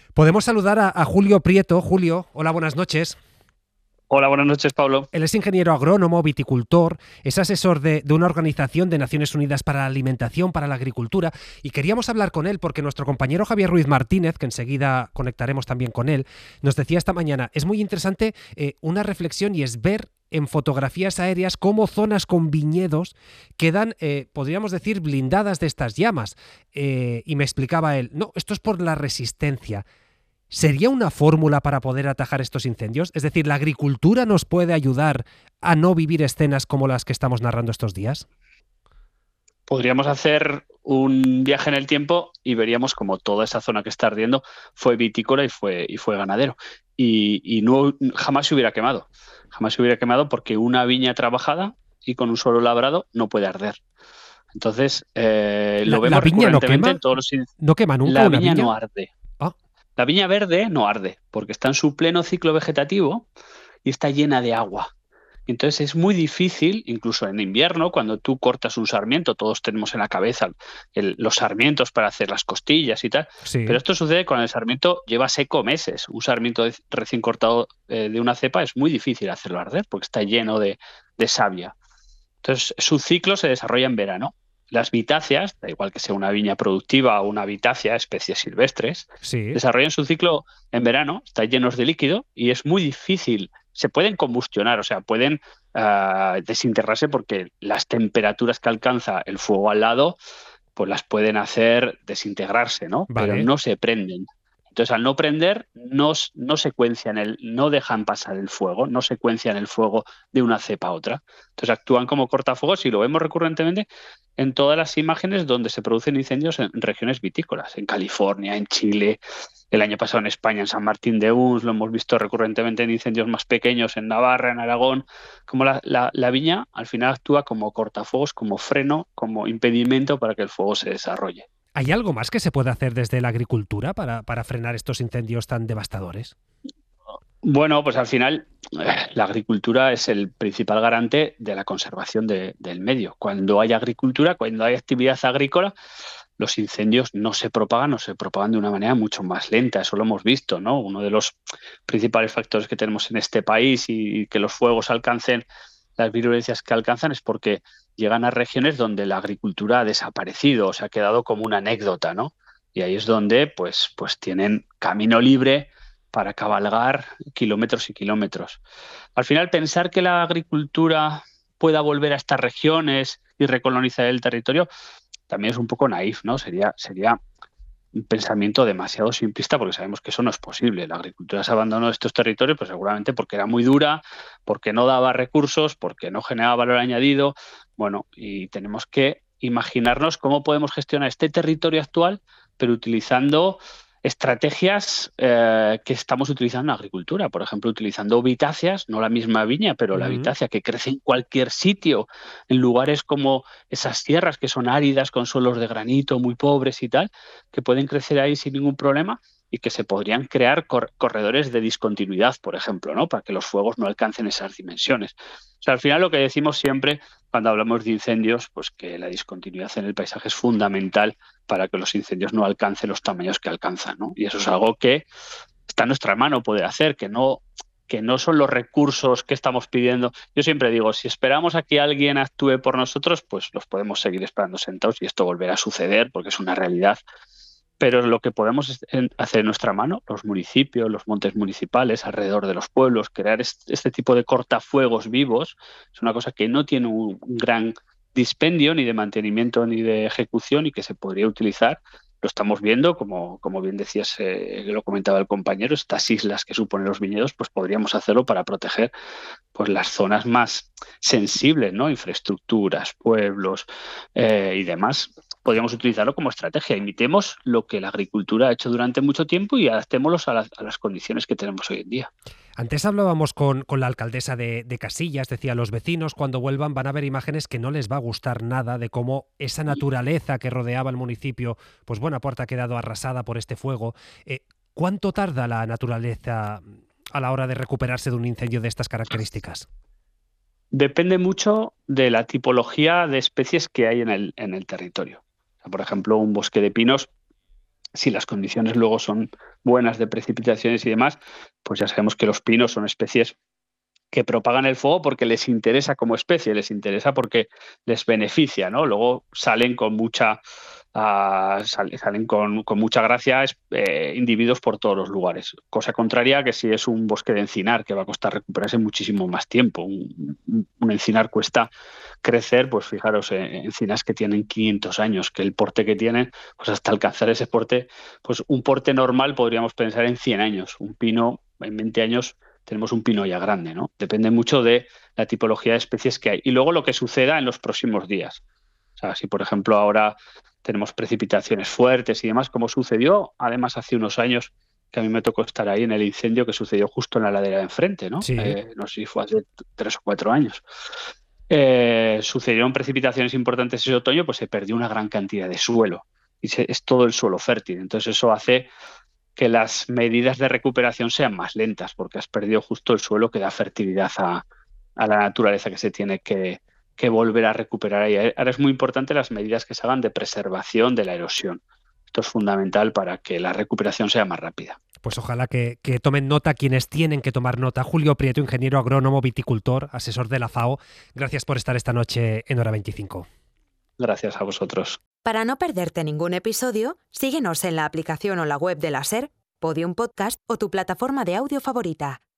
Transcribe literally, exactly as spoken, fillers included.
Podemos saludar a, a Julio Prieto. Julio, hola, buenas noches. Hola, buenas noches, Pablo. Él es ingeniero agrónomo, viticultor, es asesor de, de una organización de Naciones Unidas para la Alimentación, para la Agricultura, y queríamos hablar con él porque nuestro compañero Javier Ruiz Martínez, que enseguida conectaremos también con él, nos decía esta mañana, es muy interesante eh, una reflexión y es ver en fotografías aéreas cómo zonas con viñedos quedan, eh, podríamos decir, blindadas de estas llamas. Eh, y me explicaba él, no, esto es por la resistencia. ¿Sería una fórmula para poder atajar estos incendios? Es decir, ¿la agricultura nos puede ayudar a no vivir escenas como las que estamos narrando estos días? Podríamos hacer un viaje en el tiempo y veríamos como toda esa zona que está ardiendo fue vitícola y fue, y fue ganadero. Y, y no, jamás se hubiera quemado. Jamás se hubiera quemado porque una viña trabajada y con un suelo labrado no puede arder. Entonces, eh, ¿La, lo la vemos viña no recurrentemente en quema? todos los... in- ¿No quema nunca La una viña viña? no arde. Ah, La viña verde no arde porque está en su pleno ciclo vegetativo y está llena de agua. Entonces es muy difícil, incluso en invierno, cuando tú cortas un sarmiento, todos tenemos en la cabeza el- los sarmientos para hacer las costillas y tal, pero sí. esto sucede cuando el sarmiento lleva seco meses. Un sarmiento de- recién cortado eh, de una cepa es muy difícil hacerlo arder porque está lleno de, de savia. Entonces su ciclo se desarrolla en verano. Las vitáceas, da igual que sea una viña productiva o una vitácea, especies silvestres, Sí. desarrollan su ciclo en verano, están llenos de líquido y es muy difícil. Se pueden combustionar, o sea, pueden ah, desintegrarse porque las temperaturas que alcanza el fuego al lado, pues las pueden hacer desintegrarse, ¿no? Pero Vale. no se prenden. Entonces, al no prender, no, s- no secuencian el, no dejan pasar el fuego, no secuencian el fuego de una cepa a otra. Entonces actúan como cortafuegos y lo vemos recurrentemente en todas las imágenes donde se producen incendios en regiones vitícolas, en California, en Chile, el año pasado en España, en San Martín de Uns, lo hemos visto recurrentemente en incendios más pequeños, en Navarra, en Aragón, como la, la- la viña al final actúa como cortafuegos, como freno, como impedimento para que el fuego se desarrolle. ¿Hay algo más que se puede hacer desde la agricultura para, para frenar estos incendios tan devastadores? Bueno, pues al final eh, la agricultura es el principal garante de la conservación de- del medio. Cuando hay agricultura, cuando hay actividad agrícola, los incendios no se propagan o se propagan de una manera mucho más lenta. Eso lo hemos visto, ¿no? Uno de los principales factores que tenemos en este país y que los fuegos alcancen las virulencias que alcanzan es porque llegan a regiones donde la agricultura ha desaparecido o se ha quedado como una anécdota, ¿no? Y ahí es donde pues, pues tienen camino libre para cabalgar kilómetros y kilómetros. Al final, pensar que la agricultura pueda volver a estas regiones y recolonizar el territorio también es un poco naif, ¿no? Sería, sería un pensamiento demasiado simplista porque sabemos que eso no es posible. La agricultura se abandonó de estos territorios, pues seguramente porque era muy dura, porque no daba recursos, porque no generaba valor añadido. Bueno, y tenemos que imaginarnos cómo podemos gestionar este territorio actual, pero utilizando estrategias eh, que estamos utilizando en agricultura. Por ejemplo, utilizando vitáceas, no la misma viña, pero la Ujú. vitácea que crece en cualquier sitio, en lugares como esas tierras que son áridas, con suelos de granito muy pobres y tal, que pueden crecer ahí sin ningún problema y que se podrían crear cor corredores de discontinuidad, por ejemplo, ¿no? Para que los fuegos no alcancen esas dimensiones. O sea, al final lo que decimos siempre cuando hablamos de incendios, pues que la discontinuidad en el paisaje es fundamental para que los incendios no alcancen los tamaños que alcanzan, ¿no? Y eso es algo que está en nuestra mano poder hacer, que no, que no son los recursos que estamos pidiendo. Yo siempre digo, si esperamos a que alguien actúe por nosotros, pues los podemos seguir esperando sentados y esto volverá a suceder porque es una realidad. Pero lo que podemos hacer en nuestra mano, los municipios, los montes municipales, alrededor de los pueblos, crear este, este tipo de cortafuegos vivos, es una cosa que no tiene un gran dispendio ni de mantenimiento ni de ejecución y que se podría utilizar. Lo estamos viendo, como, como bien decías, eh, lo comentaba el compañero, estas islas que suponen los viñedos, pues podríamos hacerlo para proteger pues, las zonas más sensibles, ¿no? Infraestructuras, pueblos eh, y demás. Podríamos utilizarlo como estrategia. Imitemos lo que la agricultura ha hecho durante mucho tiempo y adaptémoslos a las, a las condiciones que tenemos hoy en día. Antes hablábamos con, con la alcaldesa de, de Casillas, decía, los vecinos cuando vuelvan van a ver imágenes que no les va a gustar nada de cómo esa naturaleza que rodeaba el municipio, pues buena parte ha quedado arrasada por este fuego. Eh, ¿Cuánto tarda la naturaleza a la hora de recuperarse de un incendio de estas características? Depende mucho de la tipología de especies que hay en el, en el territorio. O sea, por ejemplo, un bosque de pinos Si las condiciones luego son buenas de precipitaciones y demás, pues ya sabemos que los pinos son especies que propagan el fuego porque les interesa como especie, les interesa porque les beneficia, ¿no? Luego salen con mucha uh, sal, salen con, con mucha gracia eh, individuos por todos los lugares. Cosa contraria que si es un bosque de encinar, que va a costar recuperarse muchísimo más tiempo. Un, un encinar cuesta crecer, pues fijaros, eh, encinas que tienen quinientos años, que el porte que tienen, pues hasta alcanzar ese porte, pues un porte normal podríamos pensar en cien años. Un pino en veinte años tenemos un pino ya grande, ¿no? Depende mucho de la tipología de especies que hay. Y luego lo que suceda en los próximos días. O sea, si por ejemplo ahora tenemos precipitaciones fuertes y demás, como sucedió además hace unos años, que a mí me tocó estar ahí en el incendio que sucedió justo en la ladera de enfrente, ¿no? Sí. Eh, no sé si fue hace tres o cuatro años. Eh, sucedieron precipitaciones importantes ese otoño, pues se perdió una gran cantidad de suelo. Y se, es todo el suelo fértil. Entonces eso hace que las medidas de recuperación sean más lentas, porque has perdido justo el suelo que da fertilidad a, a la naturaleza que se tiene que, que volver a recuperar ahí. Ahora es muy importante las medidas que se hagan de preservación de la erosión. Esto es fundamental para que la recuperación sea más rápida. Pues ojalá que, que tomen nota quienes tienen que tomar nota. Julio Prieto, ingeniero agrónomo, viticultor, asesor de la FAO. Gracias por estar esta noche en Hora veinticinco. Gracias a vosotros. Para no perderte ningún episodio, síguenos en la aplicación o la web de la SER, Podium Podcast o tu plataforma de audio favorita.